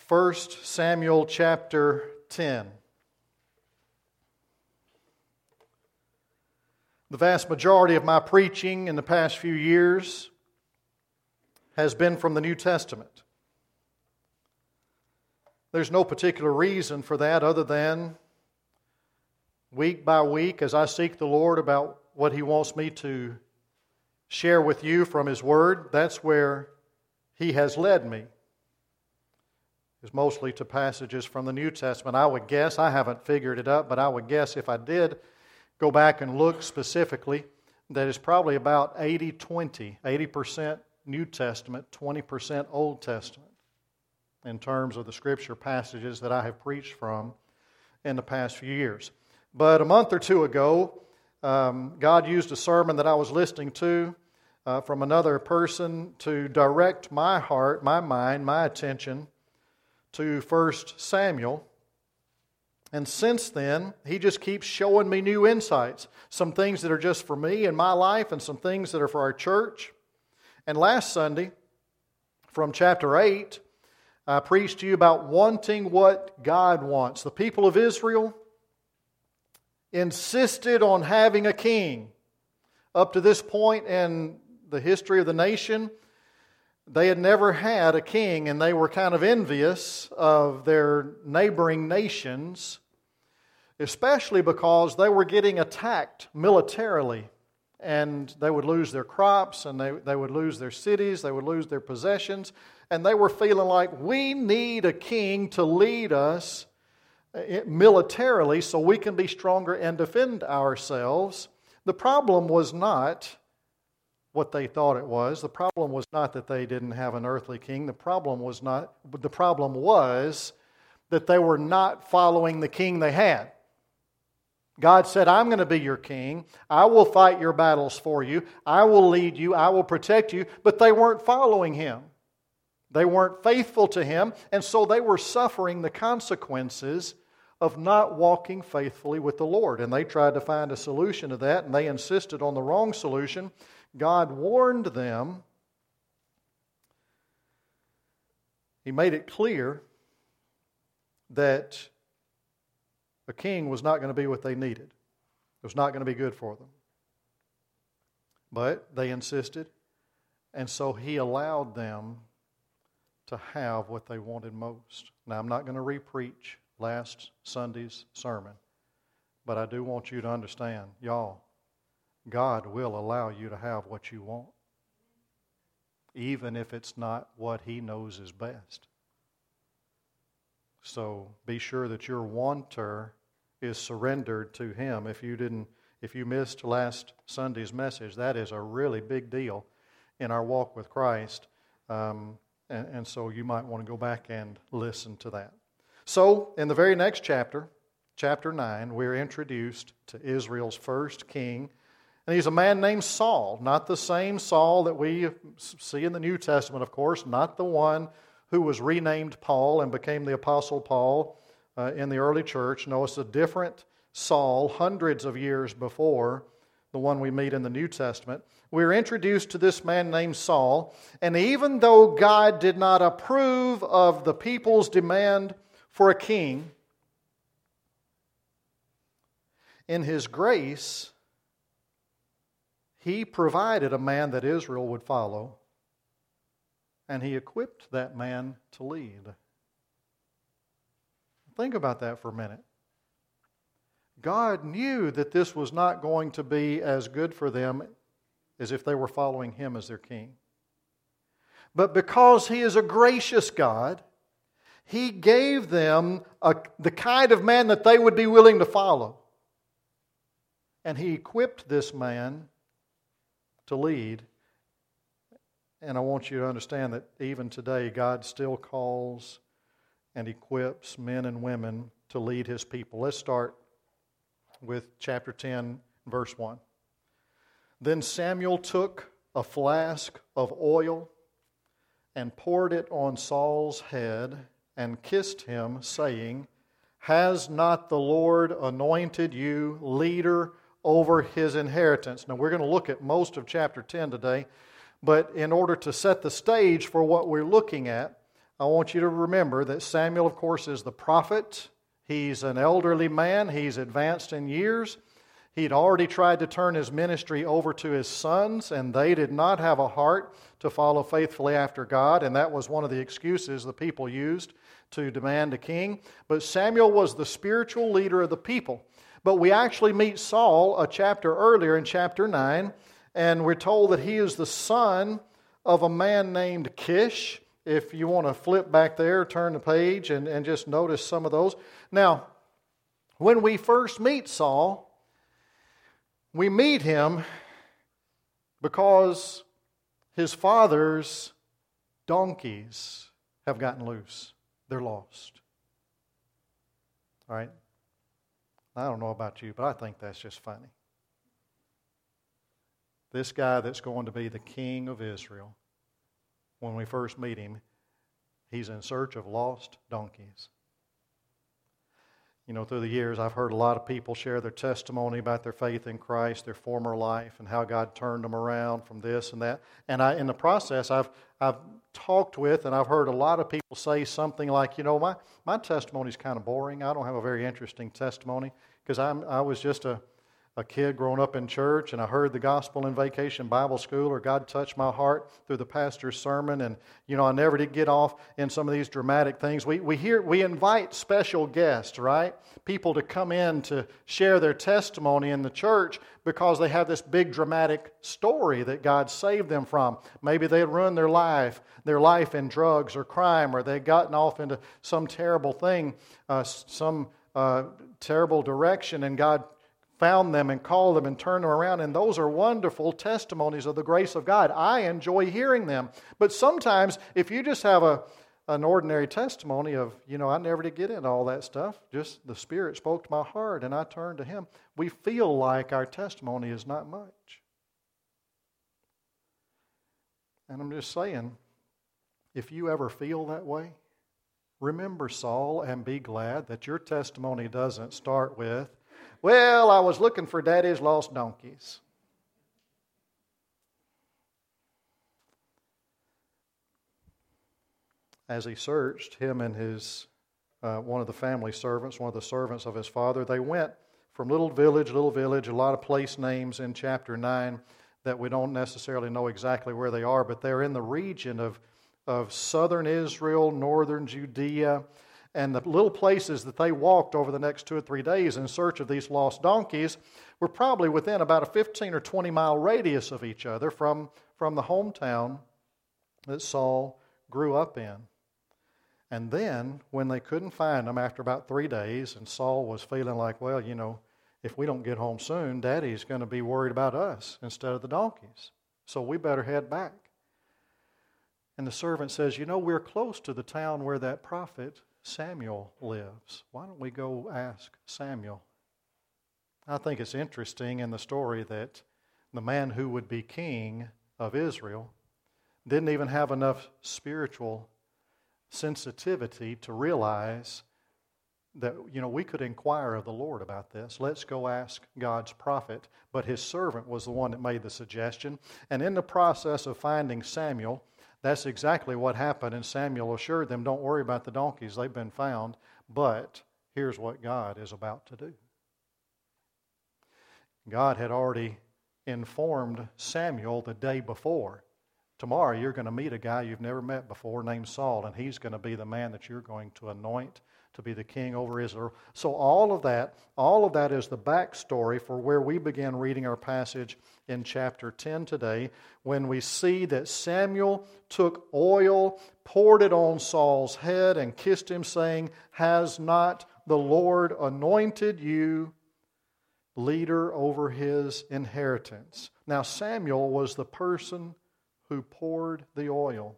1 Samuel chapter 10. The vast majority of my preaching in the past few years has been from the New Testament. There's no particular reason for that other than week by week as I seek the Lord about what He wants me to share with you from His Word, that's where He has led me. Is mostly to passages from the New Testament. I would guess, I haven't figured it up, but I would guess if I did go back and look specifically, that it's probably about 80-20, 80% New Testament, 20% Old Testament in terms of the Scripture passages that I have preached from in the past few years. But a month or two ago, God used a sermon that I was listening to from another person to direct my heart, my mind, my attention to 1 Samuel. And since then, He just keeps showing me new insights. Some things that are just for me in my life and some things that are for our church. And last Sunday, from chapter 8, I preached to you about wanting what God wants. The people of Israel insisted on having a king. Up to this point in the history of the nation, they had never had a king, and they were kind of envious of their neighboring nations, especially because they were getting attacked militarily, and they would lose their crops, and they would lose their cities, they would lose their possessions, and they were feeling like, we need a king to lead us militarily so we can be stronger and defend ourselves. The problem was not what they thought it was. The problem was not that they didn't have an earthly king. The problem was that they were not following the king they had. God said, I'm going to be your king. I will fight your battles for you. I will lead you. I will protect you. But they weren't following Him. They weren't faithful to Him. And so they were suffering the consequences of not walking faithfully with the Lord. And they tried to find a solution to that, and they insisted on the wrong solution. God warned them. He made it clear that a king was not going to be what they needed. It was not going to be good for them. But they insisted, and so He allowed them to have what they wanted most. Now, I'm not going to re-preach last Sunday's sermon, but I do want you to understand, y'all, God will allow you to have what you want, even if it's not what He knows is best. So be sure that your wanter is surrendered to Him. If you missed last Sunday's message, that is a really big deal in our walk with Christ. And so you might want to go back and listen to that. So in the very next chapter, chapter 9, we're introduced to Israel's first king. And he's a man named Saul, not the same Saul that we see in the New Testament, of course, not the one who was renamed Paul and became the Apostle Paul in the early church. No, it's a different Saul, hundreds of years before the one we meet in the New Testament. We're introduced to this man named Saul, and even though God did not approve of the people's demand for a king, in His grace, He provided a man that Israel would follow, and He equipped that man to lead. Think about that for a minute. God knew that this was not going to be as good for them as if they were following Him as their king. But because He is a gracious God, He gave them the kind of man that they would be willing to follow. And He equipped this man to lead. And I want you to understand that even today, God still calls and equips men and women to lead His people. Let's start with chapter 10, verse 1. Then Samuel took a flask of oil and poured it on Saul's head and kissed him, saying, Has not the Lord anointed you leader over His inheritance? Now, we're going to look at most of chapter 10 today, but in order to set the stage for what we're looking at, I want you to remember that Samuel, of course, is the prophet. He's an elderly man. He's advanced in years. He'd already tried to turn his ministry over to his sons, and they did not have a heart to follow faithfully after God, and that was one of the excuses the people used to demand a king. But Samuel was the spiritual leader of the people. But we actually meet Saul a chapter earlier in chapter 9, and we're told that he is the son of a man named Kish. If you want to flip back there, turn the page and just notice some of those. Now, when we first meet Saul, we meet him because his father's donkeys have gotten loose. They're lost. All right? I don't know about you, but I think that's just funny. This guy that's going to be the king of Israel, when we first meet him, he's in search of lost donkeys. You know, through the years, I've heard a lot of people share their testimony about their faith in Christ, their former life, and how God turned them around from this and that. And in the process, I've talked with and I've heard a lot of people say something like, you know, my testimony is kind of boring. I don't have a very interesting testimony because I was just a kid growing up in church, and I heard the gospel in Vacation Bible School, or God touched my heart through the pastor's sermon, and you know I never did get off in some of these dramatic things. We invite special guests, right? People to come in to share their testimony in the church because they have this big dramatic story that God saved them from. Maybe they had ruined their life in drugs or crime, or they'd gotten off into some terrible thing, some terrible direction, and God found them and called them and turned them around. And those are wonderful testimonies of the grace of God. I enjoy hearing them. But sometimes if you just have an ordinary testimony of, you know, I never did get into all that stuff, just the Spirit spoke to my heart and I turned to Him, we feel like our testimony is not much. And I'm just saying, if you ever feel that way, remember Saul and be glad that your testimony doesn't start with, well, I was looking for Daddy's lost donkeys. As he searched, him and his one of the family servants, one of the servants of his father, they went from little village, a lot of place names in chapter 9 that we don't necessarily know exactly where they are, but they're in the region of southern Israel, northern Judea. And the little places that they walked over the next 2 or 3 days in search of these lost donkeys were probably within about a 15 or 20 mile radius of each other from the hometown that Saul grew up in. And then, when they couldn't find them after about 3 days, and Saul was feeling like, well, you know, if we don't get home soon, Daddy's going to be worried about us instead of the donkeys. So we better head back. And the servant says, you know, we're close to the town where that prophet Samuel lives. Why don't we go ask Samuel? I think it's interesting in the story that the man who would be king of Israel didn't even have enough spiritual sensitivity to realize that, you know, we could inquire of the Lord about this. Let's go ask God's prophet. But his servant was the one that made the suggestion. And in the process of finding Samuel, that's exactly what happened, and Samuel assured them, don't worry about the donkeys, they've been found, but here's what God is about to do. God had already informed Samuel the day before, tomorrow you're going to meet a guy you've never met before named Saul, and he's going to be the man that you're going to anoint to be the king over Israel. So all of that is the backstory for where we begin reading our passage in chapter 10 today, when we see that Samuel took oil, poured it on Saul's head, and kissed him, saying, has not the Lord anointed you leader over his inheritance? Now Samuel was the person who poured the oil,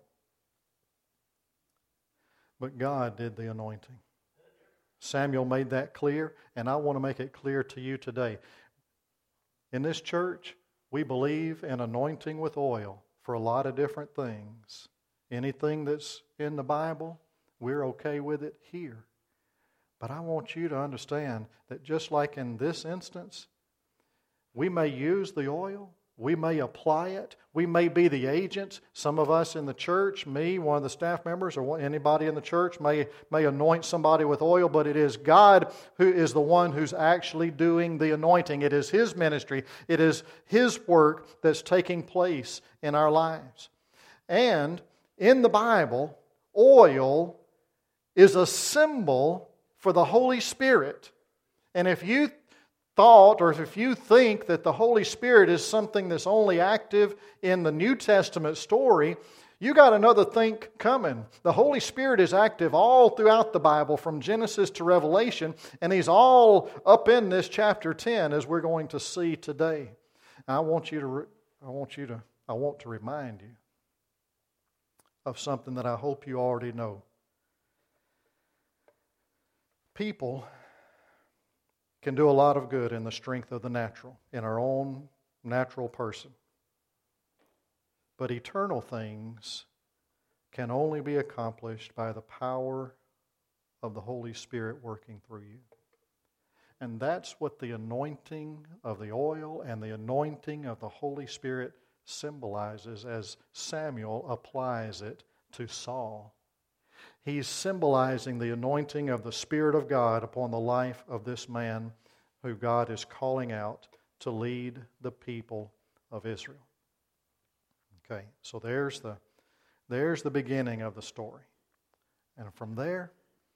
but God did the anointing. Samuel made that clear, and I want to make it clear to you today. In this church, we believe in anointing with oil for a lot of different things. Anything that's in the Bible, we're okay with it here. But I want you to understand that just like in this instance, we may use the oil, we may apply it. We may be the agents. Some of us in the church, me, one of the staff members, or anybody in the church may anoint somebody with oil, but it is God who is the one who's actually doing the anointing. It is His ministry. It is His work that's taking place in our lives. And in the Bible, oil is a symbol for the Holy Spirit. And if you thought, or if you think that the Holy Spirit is something that's only active in the New Testament story, you got another think coming. The Holy Spirit is active all throughout the Bible, from Genesis to Revelation, and He's all up in this chapter 10, as we're going to see today. I want to remind you of something that I hope you already know. People can do a lot of good in the strength of the natural, in our own natural person. But eternal things can only be accomplished by the power of the Holy Spirit working through you. And that's what the anointing of the oil and the anointing of the Holy Spirit symbolizes as Samuel applies it to Saul. He's symbolizing the anointing of the Spirit of God upon the life of this man who God is calling out to lead the people of Israel. Okay, so there's the beginning of the story. And from there,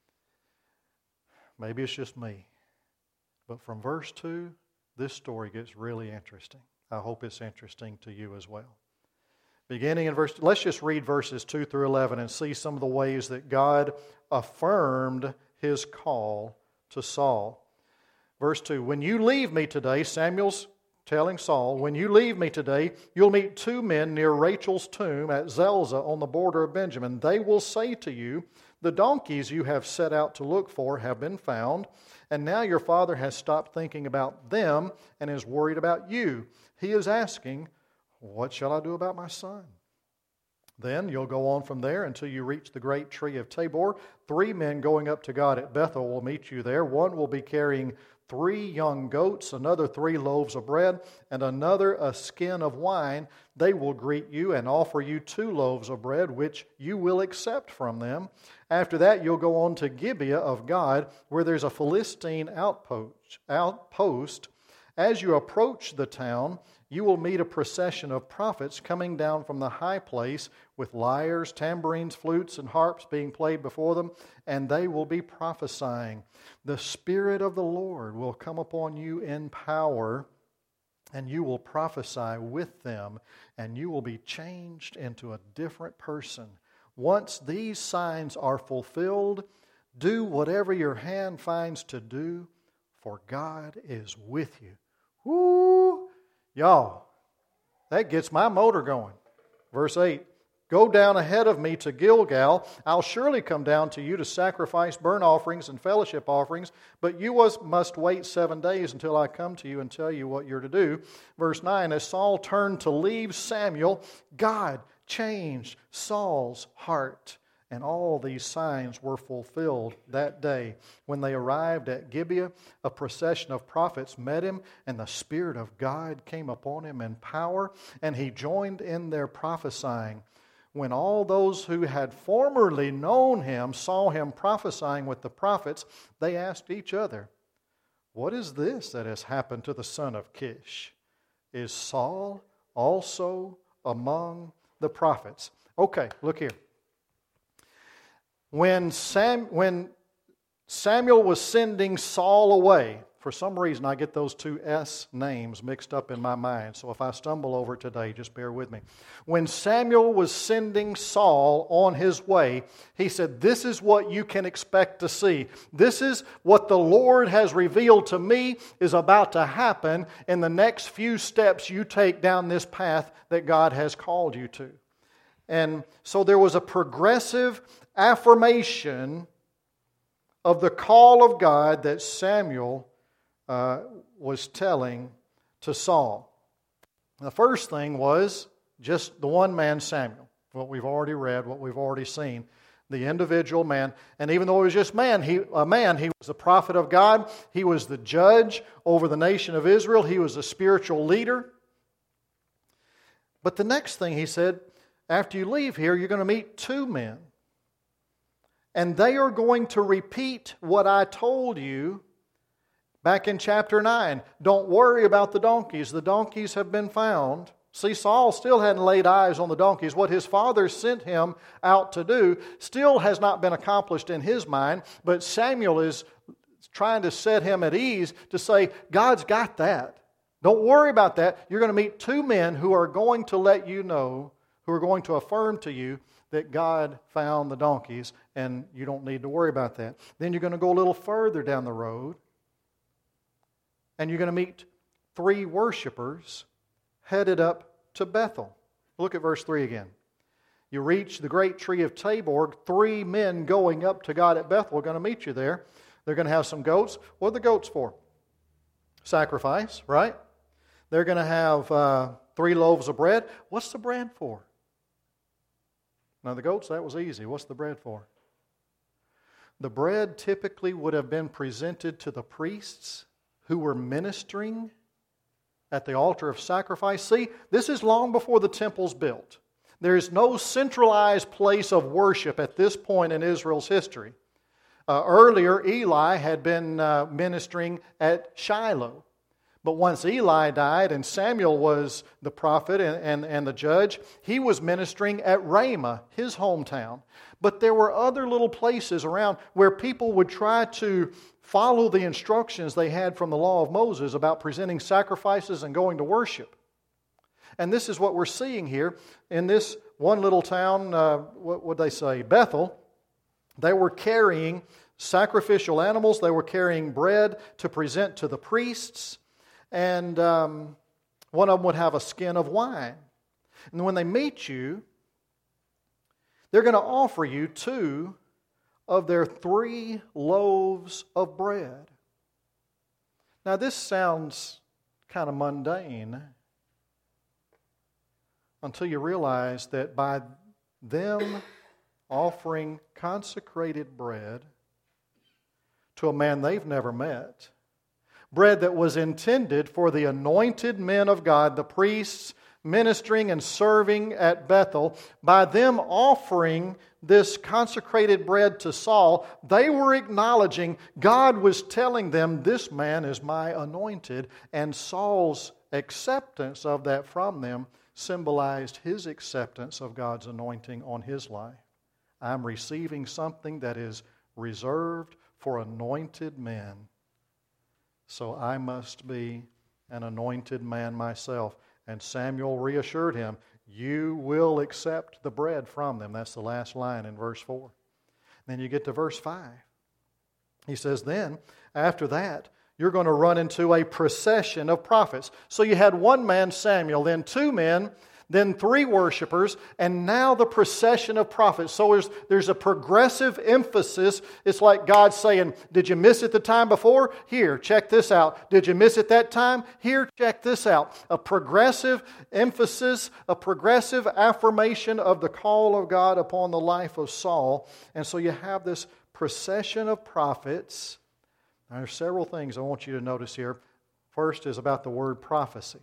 maybe it's just me, but from verse 2, this story gets really interesting. I hope it's interesting to you as well. Beginning in let's just read verses 2 through 11 and see some of the ways that God affirmed His call to Saul. Verse 2, when you leave me today, Samuel's telling Saul, when you leave me today, you'll meet two men near Rachel's tomb at Zelzah on the border of Benjamin. They will say to you, the donkeys you have set out to look for have been found, and now your father has stopped thinking about them and is worried about you. He is asking, what shall I do about my son? Then you'll go on from there until you reach the great tree of Tabor. 3 men going up to God at Bethel will meet you there. One will be carrying 3 young goats, another 3 loaves of bread, and another a skin of wine. They will greet you and offer you 2 loaves of bread, which you will accept from them. After that, you'll go on to Gibeah of God, where there's a Philistine outpost. As you approach the town, you will meet a procession of prophets coming down from the high place with lyres, tambourines, flutes, and harps being played before them, and they will be prophesying. The Spirit of the Lord will come upon you in power, and you will prophesy with them, and you will be changed into a different person. Once these signs are fulfilled, do whatever your hand finds to do, for God is with you. Woo! Y'all, that gets my motor going. Verse 8, go down ahead of me to Gilgal. I'll surely come down to you to sacrifice burnt offerings and fellowship offerings, but you must wait 7 days until I come to you and tell you what you're to do. Verse 9, as Saul turned to leave Samuel, God changed Saul's heart. And all these signs were fulfilled that day. When they arrived at Gibeah, a procession of prophets met him, and the Spirit of God came upon him in power, and he joined in their prophesying. When all those who had formerly known him saw him prophesying with the prophets, they asked each other, what is this that has happened to the son of Kish? Is Saul also among the prophets? Okay, look here. When Samuel was sending Saul away, for some reason I get those 2 S names mixed up in my mind, so if I stumble over it today, just bear with me. When Samuel was sending Saul on his way, he said, this is what you can expect to see. This is what the Lord has revealed to me is about to happen in the next few steps you take down this path that God has called you to. And so there was a progressive affirmation of the call of God that Samuel was telling to Saul. The first thing was just the one man Samuel, what we've already read, what we've already seen, the individual man. And even though he was just he was the prophet of God. He was the judge over the nation of Israel. He was a spiritual leader. But the next thing he said, after you leave here, you're going to meet two men. And they are going to repeat what I told you back in chapter 9. Don't worry about the donkeys. The donkeys have been found. See, Saul still hadn't laid eyes on the donkeys. What his father sent him out to do still has not been accomplished in his mind. But Samuel is trying to set him at ease to say, God's got that. Don't worry about that. You're going to meet two men who are going to let you know, who are going to affirm to you that God found the donkeys, and you don't need to worry about that. Then you're going to go a little further down the road, and you're going to meet three worshipers headed up to Bethel. Look at verse 3 again. You reach the great tree of Tabor. Three men going up to God at Bethel are going to meet you there. They're going to have some goats. What are the goats for? Sacrifice, right? They're going to have 3 loaves of bread. What's the bread for? Now the goats, that was easy. What's the bread for? The bread typically would have been presented to the priests who were ministering at the altar of sacrifice. See, this is long before the temple's built. There is no centralized place of worship at this point in Israel's history. Earlier, Eli had been ministering at Shiloh. But once Eli died and Samuel was the prophet and the judge, he was ministering at Ramah, his hometown. But there were other little places around where people would try to follow the instructions they had from the law of Moses about presenting sacrifices and going to worship. And this is what we're seeing here in this one little town, what would they say, Bethel. They were carrying sacrificial animals. They were carrying bread to present to the priests. And one of them would have a skin of wine. And when they meet you, they're going to offer you 2 of their 3 loaves of bread. Now this sounds kind of mundane until you realize that by them offering consecrated bread to a man they've never met, bread that was intended for the anointed men of God, the priests ministering and serving at Bethel, by them offering this consecrated bread to Saul, they were acknowledging God was telling them, this man is my anointed, and Saul's acceptance of that from them symbolized his acceptance of God's anointing on his life. I'm receiving something that is reserved for anointed men. So I must be an anointed man myself. And Samuel reassured him, you will accept the bread from them. That's the last line in verse 4. Then you get to verse 5. He says, then, after that, you're going to run into a procession of prophets. So you had one man, Samuel, then 2 men, then 3 worshipers, and now the procession of prophets. So there's a progressive emphasis. It's like God saying, did you miss it the time before? Here, check this out. Did you miss it that time? Here, check this out. A progressive emphasis, a progressive affirmation of the call of God upon the life of Saul. And so you have this procession of prophets. Now, there are several things I want you to notice here. First is about the word prophecy.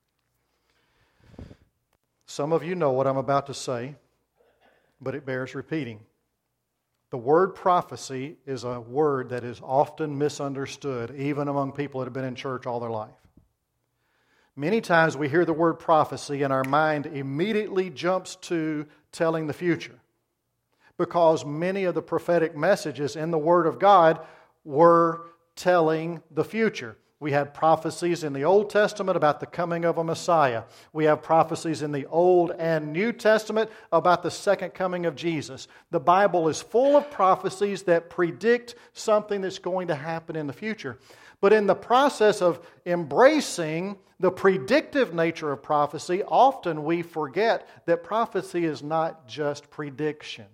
Some of you know what I'm about to say, but it bears repeating. The word prophecy is a word that is often misunderstood, even among people that have been in church all their life. Many times we hear the word prophecy and our mind immediately jumps to telling the future, because many of the prophetic messages in the Word of God were telling the future. We had prophecies in the Old Testament about the coming of a Messiah. We have prophecies in the Old and New Testament about the second coming of Jesus. The Bible is full of prophecies that predict something that's going to happen in the future. But in the process of embracing the predictive nature of prophecy, often we forget that prophecy is not just prediction.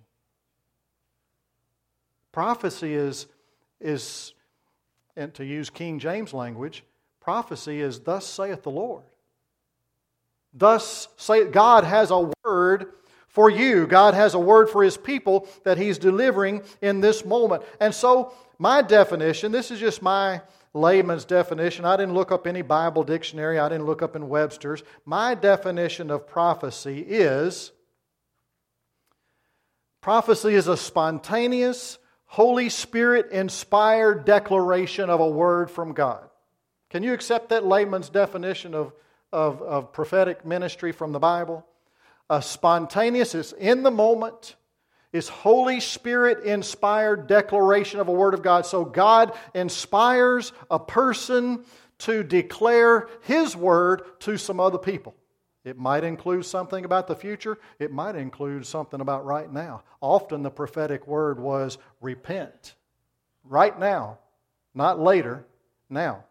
Prophecy is and to use King James language, prophecy is, thus saith the Lord. Thus saith, God has a word for you. God has a word for His people that He's delivering in this moment. And so, my definition, this is just my layman's definition. I didn't look up any Bible dictionary. I didn't look up in Webster's. My definition of prophecy is a spontaneous, Holy Spirit-inspired declaration of a word from God. Can you accept that layman's definition of prophetic ministry from the Bible? A spontaneous, it's in the moment, is Holy Spirit-inspired declaration of a Word of God. So God inspires a person to declare His Word to some other people. It might include something about the future. It might include something about right now. Often the prophetic word was repent. Right now. Not later. Now.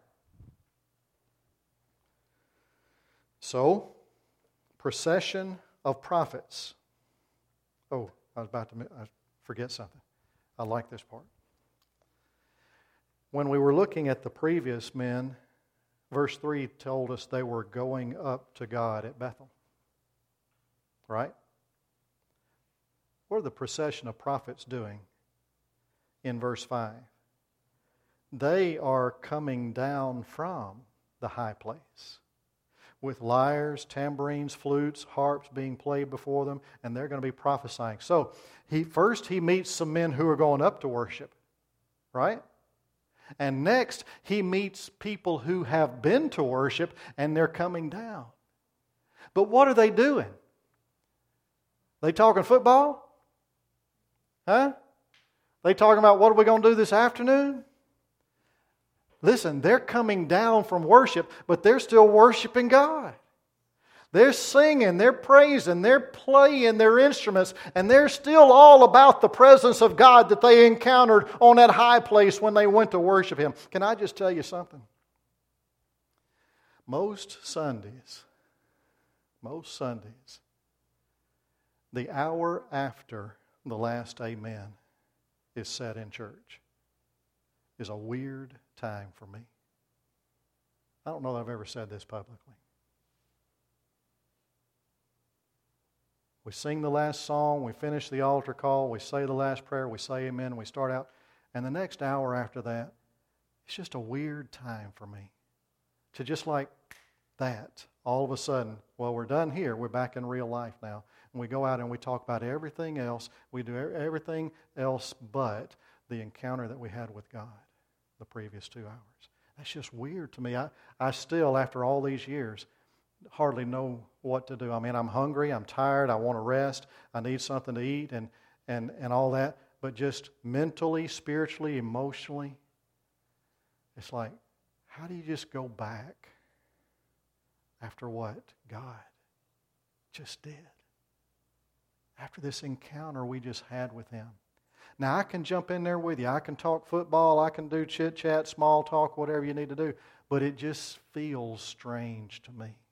So, procession of prophets. Oh, I forget something. I like this part. When we were looking at the previous men, verse 3 told us they were going up to God at Bethel. Right? What are the procession of prophets doing in verse 5? They are coming down from the high place with lyres, tambourines, flutes, harps being played before them, and they're going to be prophesying. So, first he meets some men who are going up to worship, right? And next, he meets people who have been to worship, and they're coming down. But what are they doing? They talking football? Huh? They talking about what are we going to do this afternoon? Listen, they're coming down from worship, but they're still worshiping God. They're singing, they're praising, they're playing their instruments, and they're still all about the presence of God that they encountered on that high place when they went to worship Him. Can I just tell you something? Most Sundays, the hour after the last amen is said in church is a weird time for me. I don't know that I've ever said this publicly. We sing the last song, we finish the altar call, we say the last prayer, we say amen, and we start out. And the next hour after that, it's just a weird time for me. To just like that, all of a sudden, well, we're done here, we're back in real life now. And we go out and we talk about everything else. We do everything else but the encounter that we had with God the previous 2 hours. That's just weird to me. I still, after all these years, hardly know what to do. I mean, I'm hungry, I'm tired, I want to rest, I need something to eat and all that. But just mentally, spiritually, emotionally, it's like, how do you just go back after what God just did? After this encounter we just had with Him. Now, I can jump in there with you. I can talk football. I can do chit-chat, small talk, whatever you need to do. But it just feels strange to me.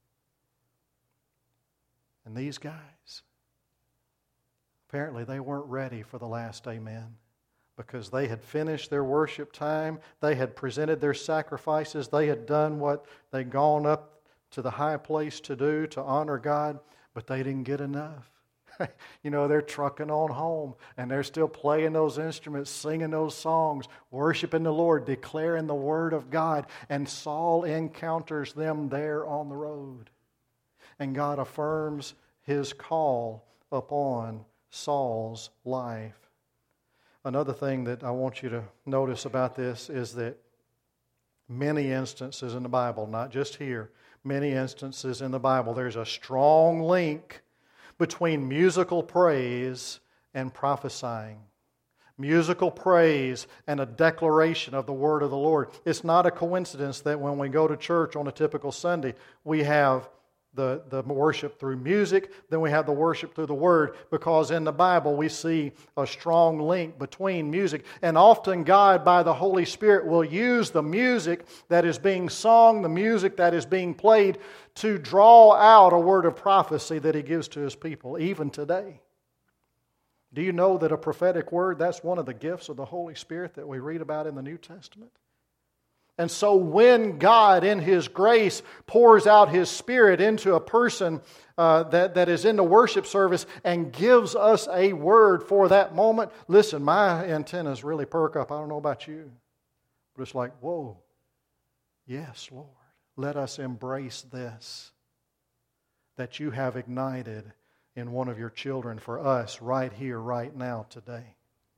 And these guys, apparently they weren't ready for the last amen because they had finished their worship time. They had presented their sacrifices. They had done what they'd gone up to the high place to do to honor God, but they didn't get enough. You know, they're trucking on home and they're still playing those instruments, singing those songs, worshiping the Lord, declaring the Word of God. And Saul encounters them there on the road. And God affirms His call upon Saul's life. Another thing that I want you to notice about this is that many instances in the Bible, not just here, many instances in the Bible, there's a strong link between musical praise and prophesying. Musical praise and a declaration of the word of the Lord. It's not a coincidence that when we go to church on a typical Sunday, we have the worship through music, then we have the worship through the Word, because in the Bible we see a strong link between music. And often God, by the Holy Spirit, will use the music that is being sung, the music that is being played, to draw out a word of prophecy that He gives to His people, even today. Do you know that a prophetic word, that's one of the gifts of the Holy Spirit that we read about in the New Testament? And so when God, in His grace, pours out His Spirit into a person that is in the worship service and gives us a word for that moment, listen, my antennas really perk up. I don't know about you. But it's like, whoa, yes, Lord, let us embrace this that you have ignited in one of your children for us right here, right now, today.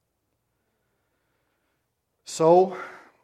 So,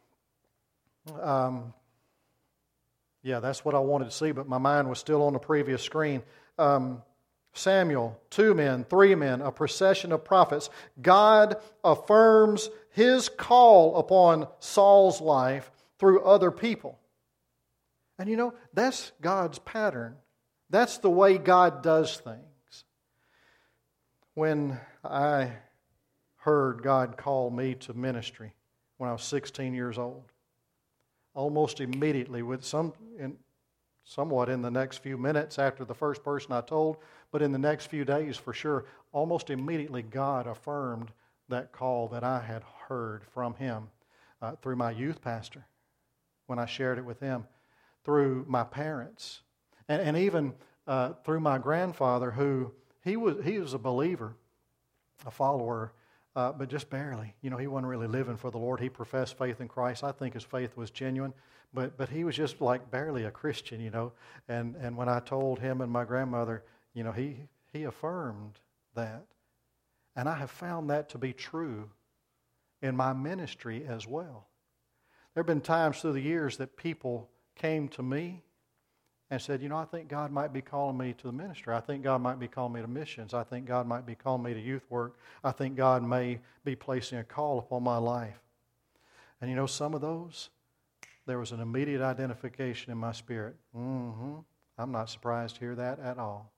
that's what I wanted to see, but my mind was still on the previous screen. Samuel, 2 men, 3 men, a procession of prophets. God affirms His call upon Saul's life through other people. And that's God's pattern. That's the way God does things. When I heard God call me to ministry when I was 16 years old, almost immediately, somewhat in the next few minutes after the first person I told, but in the next few days for sure, almost immediately God affirmed that call that I had heard from Him through my youth pastor when I shared it with him, through my parents, and even through my grandfather, who he was a believer, a follower, but just barely. He wasn't really living for the Lord. He professed faith in Christ. I think his faith was genuine, but he was just like barely a Christian, And when I told him and my grandmother, he affirmed that. And I have found that to be true in my ministry as well. There have been times through the years that people came to me and said, I think God might be calling me to the ministry. I think God might be calling me to missions. I think God might be calling me to youth work. I think God may be placing a call upon my life. And some of those, there was an immediate identification in my spirit. I'm not surprised to hear that at all.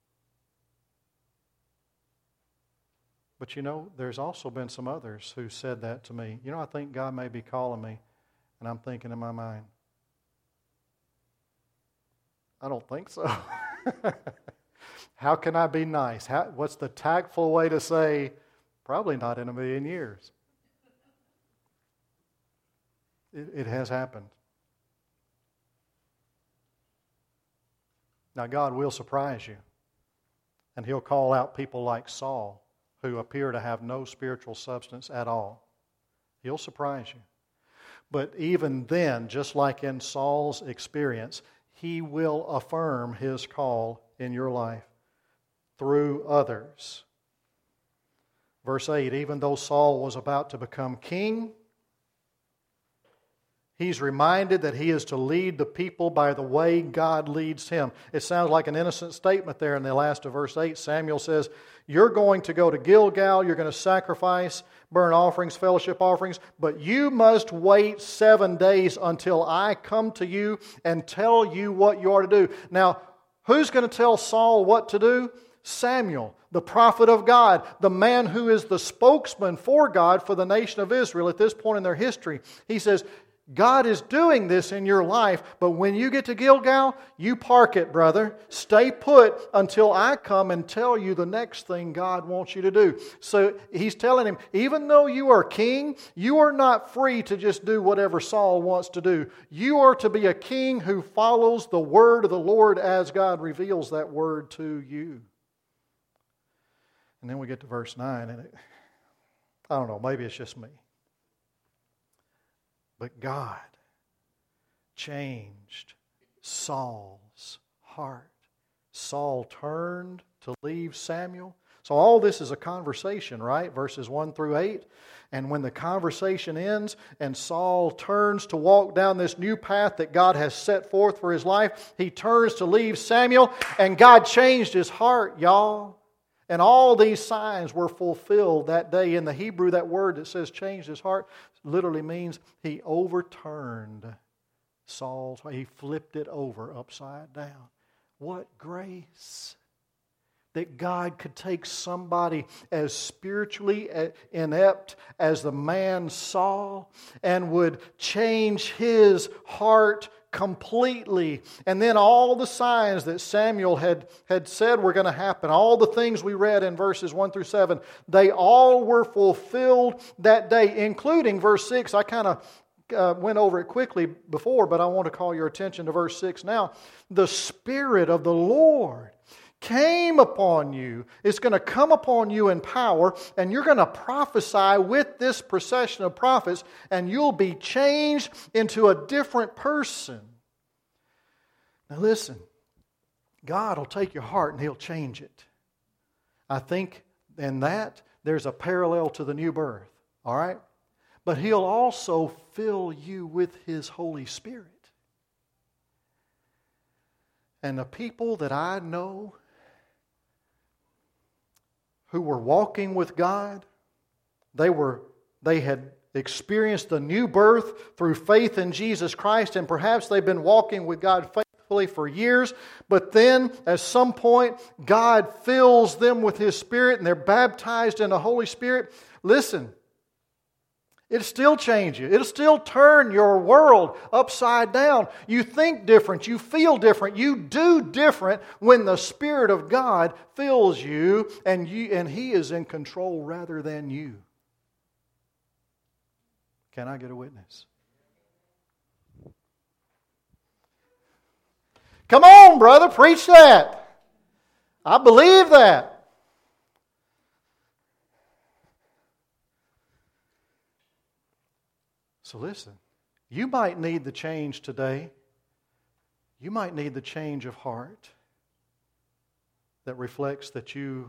But there's also been some others who said that to me. I think God may be calling me. And I'm thinking in my mind, I don't think so. How can I be nice? What's the tactful way to say, probably not in a million years? It has happened. Now, God will surprise you. And He'll call out people like Saul, who appear to have no spiritual substance at all. He'll surprise you. But even then, just like in Saul's experience, He will affirm His call in your life through others. Verse 8, even though Saul was about to become king, he's reminded that he is to lead the people by the way God leads him. It sounds like an innocent statement there in the last of verse 8. Samuel says, you're going to go to Gilgal, you're going to sacrifice burnt offerings, fellowship offerings, but you must wait 7 days until I come to you and tell you what you are to do. Now, who's going to tell Saul what to do? Samuel, the prophet of God, the man who is the spokesman for God for the nation of Israel at this point in their history. He says, God is doing this in your life, but when you get to Gilgal, you park it, brother. Stay put until I come and tell you the next thing God wants you to do. So he's telling him, even though you are king, you are not free to just do whatever Saul wants to do. You are to be a king who follows the word of the Lord as God reveals that word to you. And then we get to verse 9, and I don't know, maybe it's just me. But God changed Saul's heart. Saul turned to leave Samuel. So all this is a conversation, right? Verses 1 through 8. And when the conversation ends and Saul turns to walk down this new path that God has set forth for his life, he turns to leave Samuel, and God changed his heart, y'all. And all these signs were fulfilled that day. In the Hebrew, that word that says changed his heart literally means he overturned Saul's heart. He flipped it over upside down. What grace! That God could take somebody as spiritually inept as the man Saul and would change his heart completely. And then all the signs that Samuel had said were going to happen, all the things we read in verses 1 through 7, they all were fulfilled that day, including verse 6. I kind of went over it quickly before, but I want to call your attention to verse 6 now. The Spirit of the Lord came upon you. It's going to come upon you in power, and you're going to prophesy with this procession of prophets, and you'll be changed into a different person. Now listen, God will take your heart and He'll change it. I think in that there's a parallel to the new birth, all right? But He'll also fill you with His Holy Spirit. And the people that I know who were walking with God, they had experienced the new birth through faith in Jesus Christ, and perhaps they've been walking with God faithfully for years, but then at some point God fills them with His Spirit and they're baptized in the Holy Spirit. Listen, it'll still change you. It'll still turn your world upside down. You think different. You feel different. You do different when the Spirit of God fills you and He is in control rather than you. Can I get a witness? Come on, brother, preach that. I believe that. So listen, you might need the change today. You might need the change of heart that reflects that you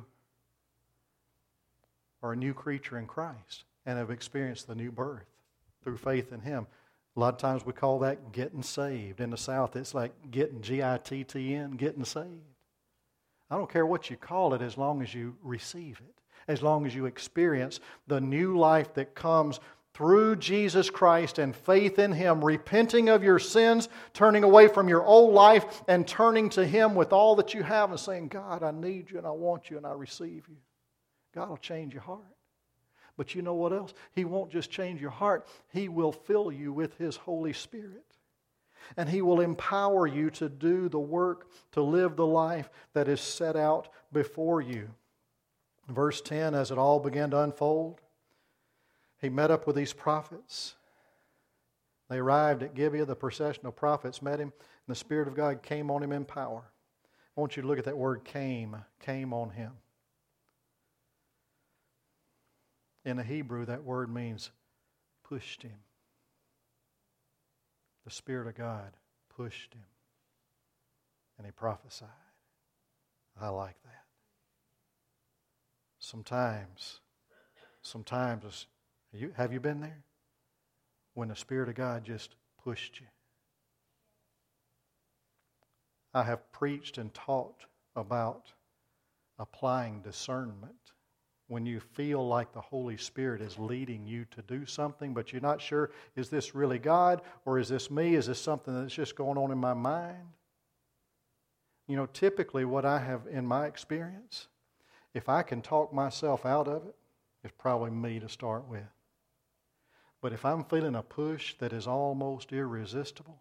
are a new creature in Christ and have experienced the new birth through faith in Him. A lot of times we call that getting saved. In the South, it's like getting G-I-T-T-N, getting saved. I don't care what you call it as long as you receive it, as long as you experience the new life that comes through Jesus Christ and faith in Him, repenting of your sins, turning away from your old life and turning to Him with all that you have and saying, God, I need you and I want you and I receive you. God will change your heart. But you know what else? He won't just change your heart. He will fill you with His Holy Spirit. And He will empower you to do the work, to live the life that is set out before you. Verse 10, as it all began to unfold, He met up with these prophets. They arrived at Gibeah. The procession of prophets met Him, and the Spirit of God came on Him in power. I want you to look at that word came on Him. In the Hebrew, that word means pushed Him. The Spirit of God pushed Him. And He prophesied. I like that. Sometimes, have you been there? When the Spirit of God just pushed you. I have preached and taught about applying discernment. When you feel like the Holy Spirit is leading you to do something, but you're not sure, is this really God or is this me? Is this something that's just going on in my mind? You know, typically what I have in my experience, if I can talk myself out of it, it's probably me to start with. But if I'm feeling a push that is almost irresistible,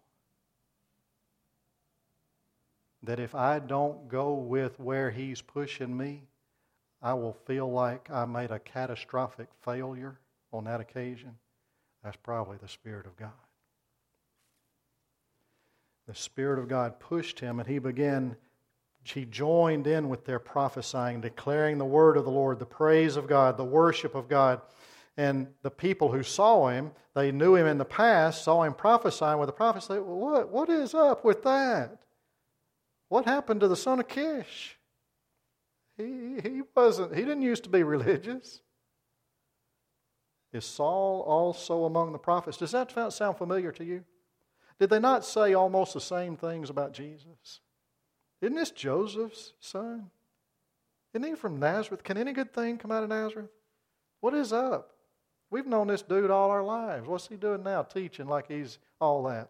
that if I don't go with where He's pushing me, I will feel like I made a catastrophic failure on that occasion. That's probably the Spirit of God. The Spirit of God pushed him, and he joined in with their prophesying, declaring the word of the Lord, the praise of God, the worship of God. And the people who saw him, they knew him in the past, saw him prophesying with the prophets. They said, well, what is up with that? What happened to the son of Kish? He didn't used to be religious. Is Saul also among the prophets? Does that sound familiar to you? Did they not say almost the same things about Jesus? Isn't this Joseph's son? Isn't he from Nazareth? Can any good thing come out of Nazareth? What is up? We've known this dude all our lives. What's he doing now, teaching like he's all that?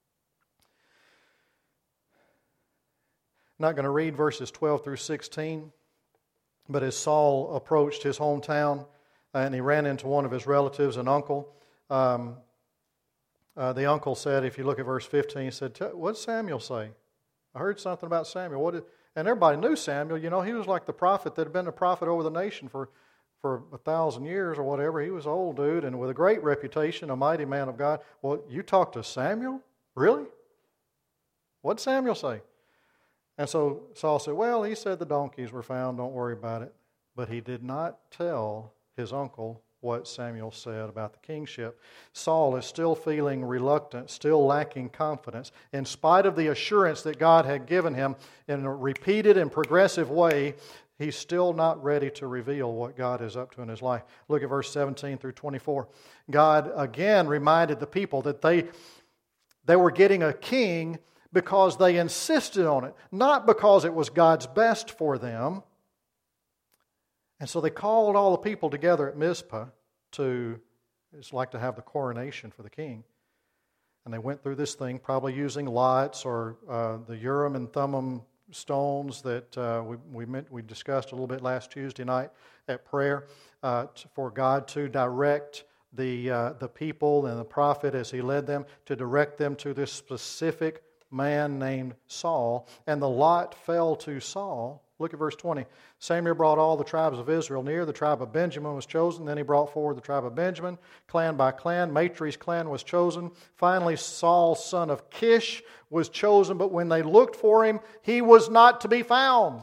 I'm not going to read verses 12 through 16. But as Saul approached his hometown and he ran into one of his relatives, an uncle, the uncle said, if you look at verse 15, he said, what did Samuel say? I heard something about Samuel. And everybody knew Samuel. You know, he was like the prophet that had been a prophet over the nation for 1,000 years or whatever. He was an old dude and with a great reputation, a mighty man of God. Well, you talked to Samuel? Really? What did Samuel say? And so Saul said, well, he said the donkeys were found, don't worry about it. But he did not tell his uncle what Samuel said about the kingship. Saul is still feeling reluctant, still lacking confidence. In spite of the assurance that God had given him in a repeated and progressive way, he's still not ready to reveal what God is up to in his life. Look at verse 17 through 24. God again reminded the people that they were getting a king because they insisted on it, not because it was God's best for them. And so they called all the people together at Mizpah it's like to have the coronation for the king. And they went through this thing, probably using lots or the Urim and Thummim stones that we discussed a little bit last Tuesday night at prayer, for God to direct the people and the prophet as he led them, to direct them to this specific man named Saul. And the lot fell to Saul. Look at verse 20. Samuel brought all the tribes of Israel near. The tribe of Benjamin was chosen. Then he brought forward the tribe of Benjamin, clan by clan. Matri's clan was chosen. Finally, Saul, son of Kish, was chosen. But when they looked for him, he was not to be found.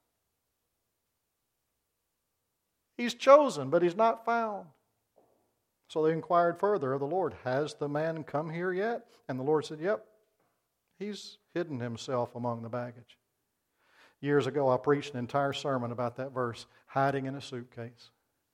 He's chosen, but he's not found. So they inquired further of the Lord, has the man come here yet? And the Lord said, yep, he's hidden himself among the baggage. Years ago, I preached an entire sermon about that verse, hiding in a suitcase.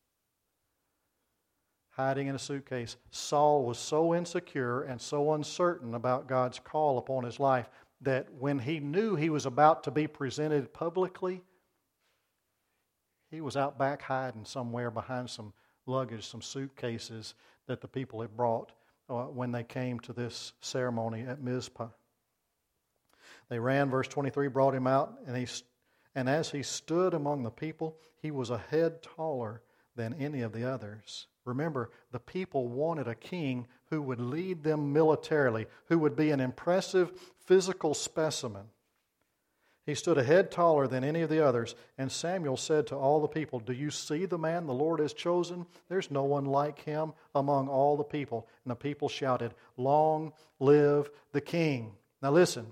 Hiding in a suitcase. Saul was so insecure and so uncertain about God's call upon his life that when he knew he was about to be presented publicly, he was out back hiding somewhere behind some luggage, some suitcases that the people had brought when they came to this ceremony at Mizpah. They ran, verse 23, brought him out, and as he stood among the people, he was a head taller than any of the others. Remember, the people wanted a king who would lead them militarily, who would be an impressive physical specimen. He stood a head taller than any of the others, and Samuel said to all the people, do you see the man the Lord has chosen? There's no one like him among all the people. And the people shouted, long live the king. Now listen.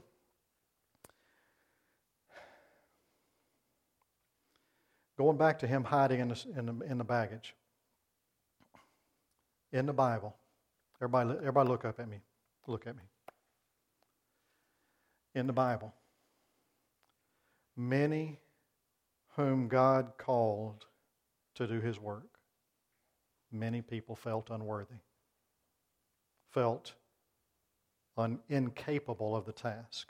Going back to him hiding in the baggage. In the Bible. Everybody look up at me. Look at me. In the Bible. Many whom God called to do his work, many people felt unworthy. Felt incapable of the task.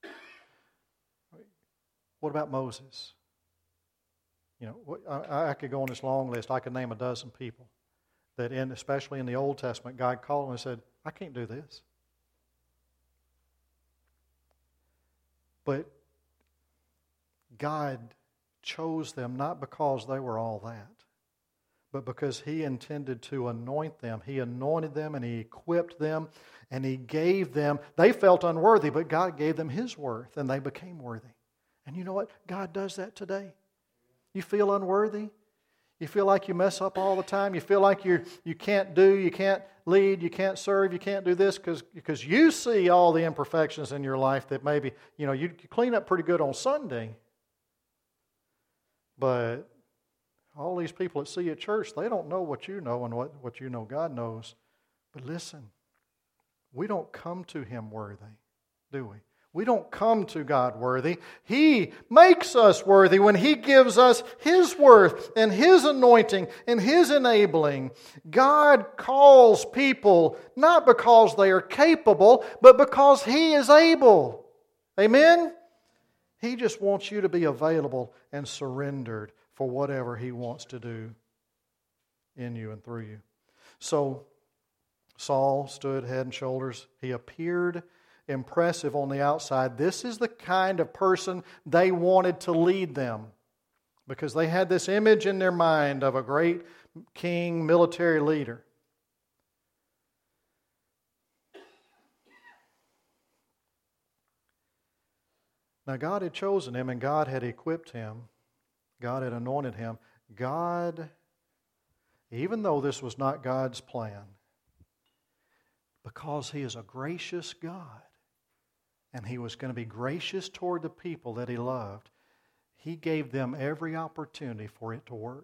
What about Moses? You know, I could go on this long list. I could name a dozen people that, especially in the Old Testament, God called them and said, I can't do this. But God chose them not because they were all that, but because he intended to anoint them. He anointed them and he equipped them and he gave them. They felt unworthy, but God gave them his worth and they became worthy. And you know what? God does that today. You feel unworthy? You feel like you mess up all the time? You feel like you can't do, you can't lead, you can't serve, you can't do this because you see all the imperfections in your life that maybe, you clean up pretty good on Sunday. But all these people that see you at church, they don't know what you know and what you know God knows. But listen, we don't come to him worthy, do we? We don't come to God worthy. He makes us worthy when he gives us his worth and his anointing and his enabling. God calls people not because they are capable, but because he is able. Amen? He just wants you to be available and surrendered for whatever he wants to do in you and through you. So Saul stood head and shoulders. He appeared impressive on the outside. This is the kind of person they wanted to lead them because they had this image in their mind of a great king, military leader. Now God had chosen him and God had equipped him. God had anointed him. God, even though this was not God's plan, because he is a gracious God, and He was going to be gracious toward the people that He loved, He gave them every opportunity for it to work.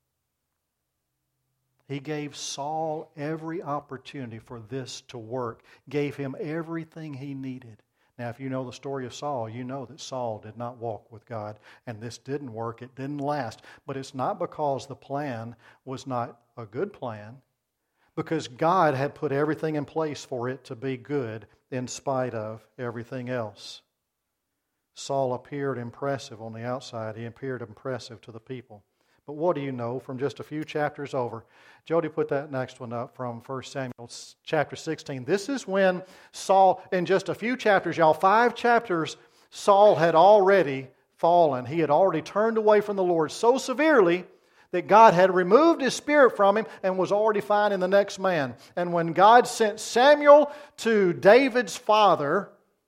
He gave Saul every opportunity for this to work, gave him everything he needed. Now, if you know the story of Saul, you know that Saul did not walk with God, and this didn't work. It didn't last. But it's not because the plan was not a good plan, because God had put everything in place for it to be good in spite of everything else. Saul appeared impressive on the outside. He appeared impressive to the people. But what do you know from just a few chapters over? Jody, put that next one up from 1 Samuel chapter 16. This is when Saul, in just a few chapters, y'all, 5 chapters, Saul had already fallen. He had already turned away from the Lord so severely that God had removed His Spirit from him and was already finding the next man. And when God sent Samuel to David's father,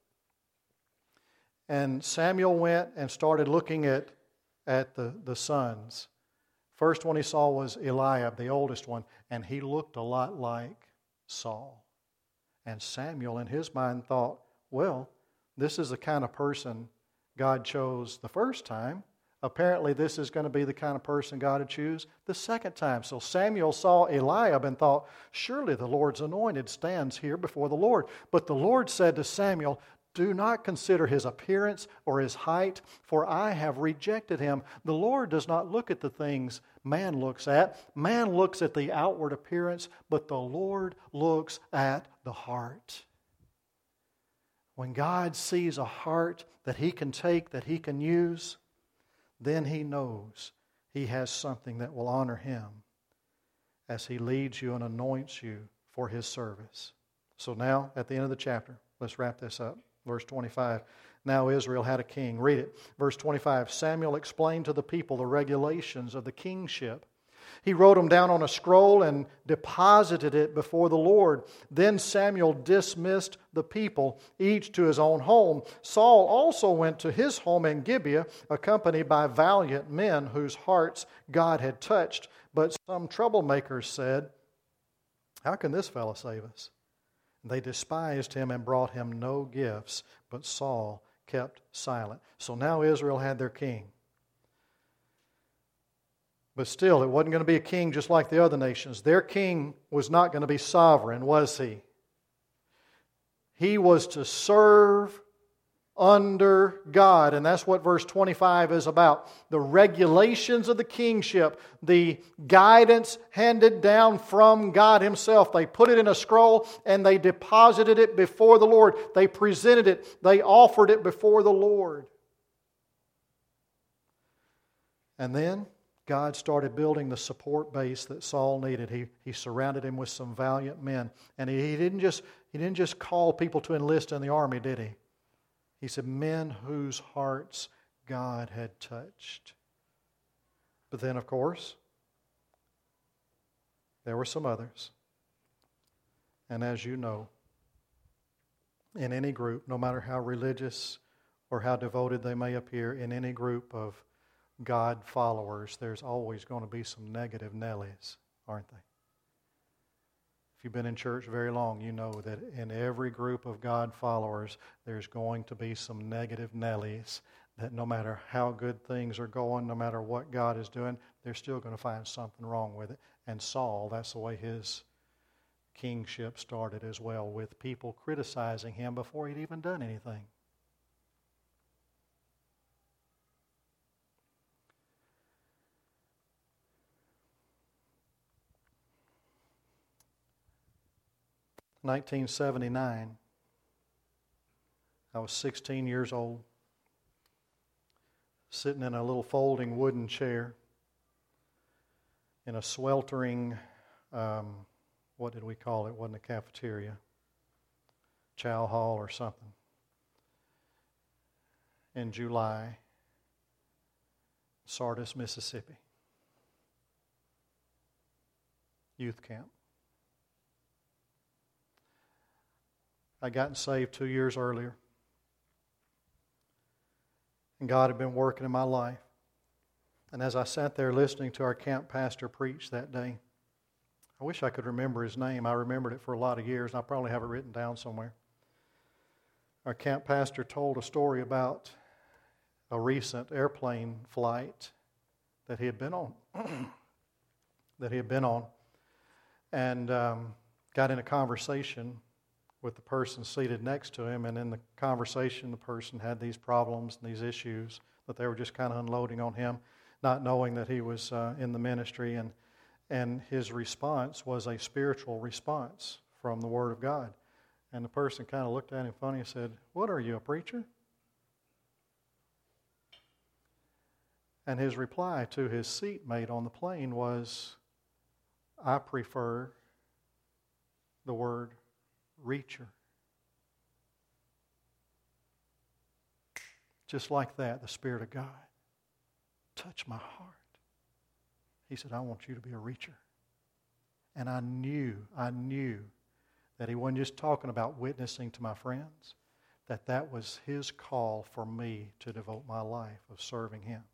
and Samuel went and started looking at the sons. First one he saw was Eliab, the oldest one, and he looked a lot like Saul. And Samuel, in his mind, thought, well, this is the kind of person God chose the first time. Apparently, this is going to be the kind of person God would choose the second time. So Samuel saw Eliab and thought, surely the Lord's anointed stands here before the Lord. But the Lord said to Samuel, do not consider his appearance or his height, for I have rejected him. The Lord does not look at the things man looks at. Man looks at the outward appearance, but the Lord looks at the heart. When God sees a heart that He can take, that He can use, then He knows He has something that will honor Him as He leads you and anoints you for His service. So now, at the end of the chapter, let's wrap this up. Verse 25, now Israel had a king. Read it. Verse 25, Samuel explained to the people the regulations of the kingship. He wrote them down on a scroll and deposited it before the Lord. Then Samuel dismissed the people, each to his own home. Saul also went to his home in Gibeah, accompanied by valiant men whose hearts God had touched. But some troublemakers said, how can this fellow save us? They despised him and brought him no gifts, but Saul kept silent. So now Israel had their king. But still, it wasn't going to be a king just like the other nations. Their king was not going to be sovereign, was he? He was to serve under God, and that's what verse 25 is about. The regulations of the kingship, the guidance handed down from God Himself. They put it in a scroll and they deposited it before the Lord. They presented it. They offered it before the Lord. And then God started building the support base that Saul needed. He surrounded him with some valiant men. And he didn't just call people to enlist in the army, did he? He said, men whose hearts God had touched. But then, of course, there were some others. And as you know, in any group, no matter how religious or how devoted they may appear, in any group of God followers, there's always going to be some negative Nellies, aren't they? If you've been in church very long, you know that in every group of God followers, there's going to be some negative Nellies that no matter how good things are going, no matter what God is doing, they're still going to find something wrong with it. And Saul, that's the way his kingship started as well, with people criticizing him before he'd even done anything. In 1979, I was 16 years old, sitting in a little folding wooden chair in a sweltering, what did we call it? It wasn't a cafeteria, chow hall or something, in July, Sardis, Mississippi, youth camp. I'd gotten saved 2 years earlier. And God had been working in my life. And as I sat there listening to our camp pastor preach that day, I wish I could remember his name. I remembered it for a lot of years, and I probably have it written down somewhere. Our camp pastor told a story about a recent airplane flight that he had been on. And got in a conversation with the person seated next to him, and in the conversation the person had these problems and these issues that they were just kind of unloading on him, not knowing that he was in the ministry, and his response was a spiritual response from the Word of God. And the person kind of looked at him funny and said, "What are you, a preacher?" And his reply to his seatmate on the plane was, "I prefer the word reacher." Just like that, the Spirit of God touched my heart. He said, "I want you to be a reacher." And I knew that he wasn't just talking about witnessing to my friends, that was his call for me to devote my life of serving him.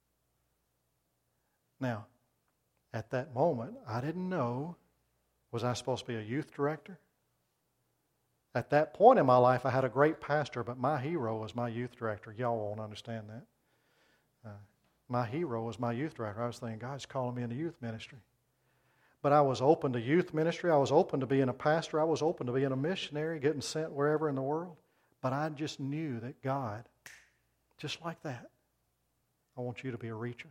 Now, at that moment, I didn't know, was I supposed to be a youth director? At that point in my life, I had a great pastor, but my hero was my youth director. Y'all won't understand that. My hero was my youth director. I was thinking, God's calling me into youth ministry. But I was open to youth ministry. I was open to being a pastor. I was open to being a missionary, getting sent wherever in the world. But I just knew that God, just like that, I want you to be a reacher.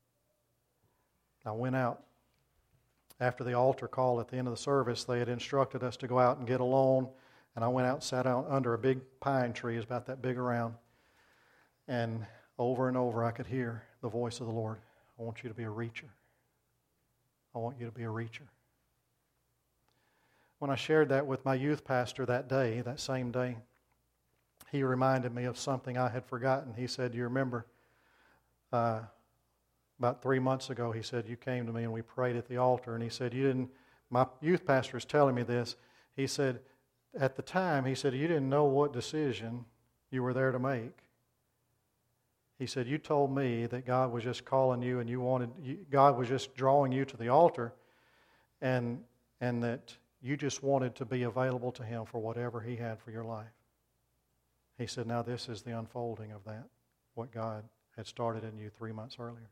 I went out after the altar call at the end of the service. They had instructed us to go out and get alone. And I went out and sat out under a big pine tree. It was about that big around. And over I could hear the voice of the Lord. I want you to be a reacher. I want you to be a reacher. When I shared that with my youth pastor that same day, he reminded me of something I had forgotten. He said, "You remember, about 3 months ago," he said, "you came to me and we prayed at the altar." And he said, my youth pastor is telling me this. He said, at the time, he said, "You didn't know what decision you were there to make." He said, "You told me that God was just calling you and God was just drawing you to the altar and that you just wanted to be available to Him for whatever He had for your life." He said, "Now this is the unfolding of that, what God had started in you 3 months earlier."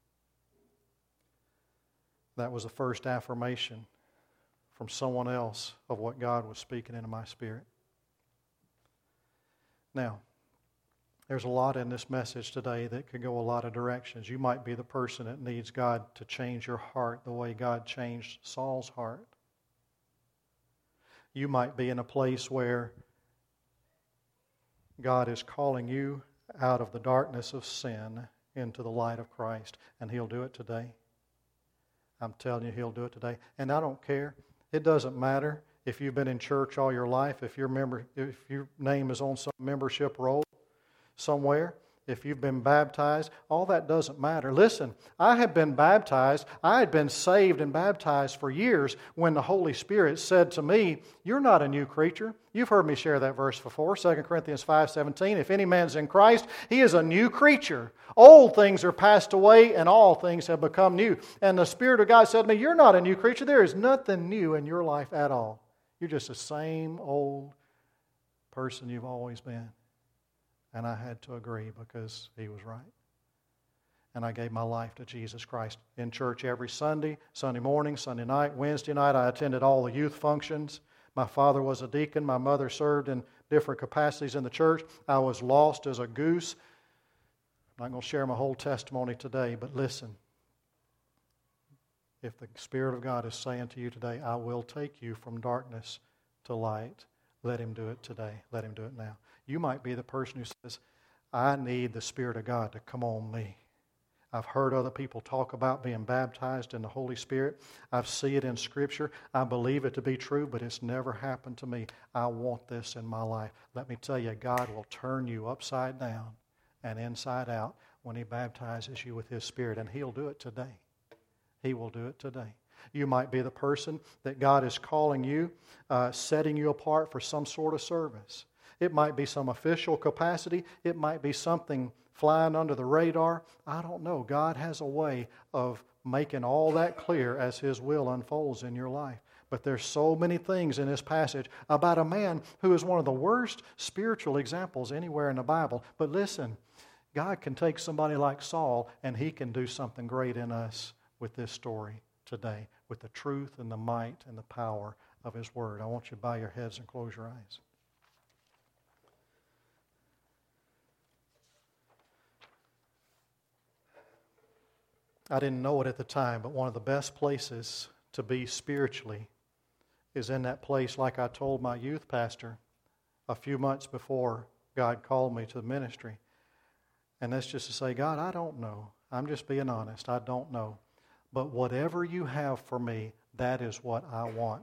That was the first affirmation from someone else of what God was speaking into my spirit. Now, there's a lot in this message today that could go a lot of directions. You might be the person that needs God to change your heart the way God changed Saul's heart. You might be in a place where God is calling you out of the darkness of sin into the light of Christ, and He'll do it today. I'm telling you, He'll do it today. And I don't care. It doesn't matter if you've been in church all your life, if your name is on some membership roll somewhere, if you've been baptized, all that doesn't matter. Listen, I had been baptized, I had been saved and baptized for years when the Holy Spirit said to me, "You're not a new creature." You've heard me share that verse before, 2 Corinthians 5:17. "If any man's in Christ, he is a new creature. Old things are passed away and all things have become new." And the Spirit of God said to me, "You're not a new creature. There is nothing new in your life at all. You're just the same old person you've always been." And I had to agree because He was right. And I gave my life to Jesus Christ. In church every Sunday, Sunday morning, Sunday night, Wednesday night, I attended all the youth functions. My father was a deacon. My mother served in different capacities in the church. I was lost as a goose. I'm not going to share my whole testimony today, but listen. If the Spirit of God is saying to you today, "I will take you from darkness to light," let Him do it today. Let Him do it now. You might be the person who says, "I need the Spirit of God to come on me." I've heard other people talk about being baptized in the Holy Spirit. I see it in Scripture. I believe it to be true, but it's never happened to me. I want this in my life. Let me tell you, God will turn you upside down and inside out when He baptizes you with His Spirit, and He'll do it today. He will do it today. You might be the person that God is calling you, setting you apart for some sort of service. It might be some official capacity. It might be something flying under the radar. I don't know. God has a way of making all that clear as His will unfolds in your life. But there's so many things in this passage about a man who is one of the worst spiritual examples anywhere in the Bible. But listen, God can take somebody like Saul and He can do something great in us with this story today, with the truth and the might and the power of His Word. I want you to bow your heads and close your eyes. I didn't know it at the time, but one of the best places to be spiritually is in that place, like I told my youth pastor a few months before God called me to the ministry. And that's just to say, God, I don't know. I'm just being honest. I don't know. But whatever you have for me, that is what I want.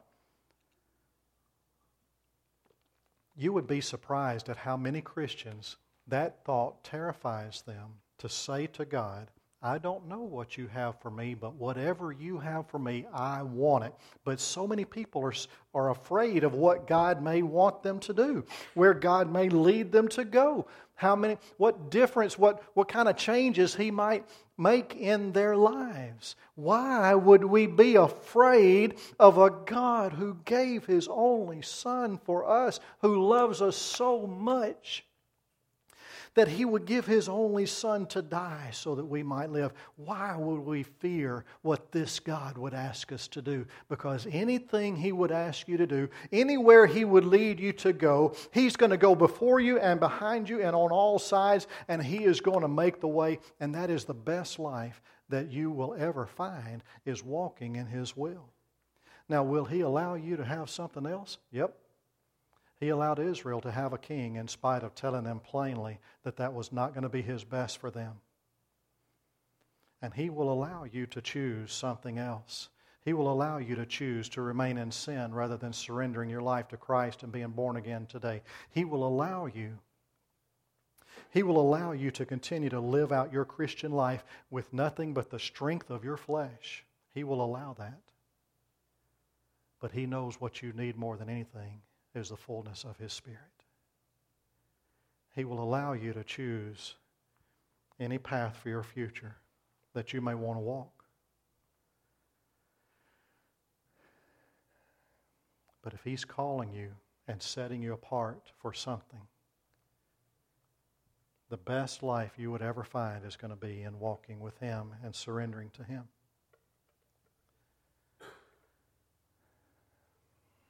You would be surprised at how many Christians that thought terrifies them to say to God, I don't know what you have for me, but whatever you have for me, I want it. But so many people are afraid of what God may want them to do, where God may lead them to go. What difference, what kind of changes He might make in their lives. Why would we be afraid of a God who gave His only Son for us, who loves us so much, that He would give His only Son to die so that we might live? Why would we fear what this God would ask us to do? Because anything He would ask you to do, anywhere He would lead you to go, He's going to go before you and behind you and on all sides, and He is going to make the way. And that is the best life that you will ever find, is walking in His will. Now, will He allow you to have something else? Yep. He allowed Israel to have a king in spite of telling them plainly that that was not going to be His best for them. And He will allow you to choose something else. He will allow you to choose to remain in sin rather than surrendering your life to Christ and being born again today. He will allow you to continue to live out your Christian life with nothing but the strength of your flesh. He will allow that. But He knows what you need more than anything is the fullness of His Spirit. He will allow you to choose any path for your future that you may want to walk. But if He's calling you and setting you apart for something, the best life you would ever find is going to be in walking with Him and surrendering to Him.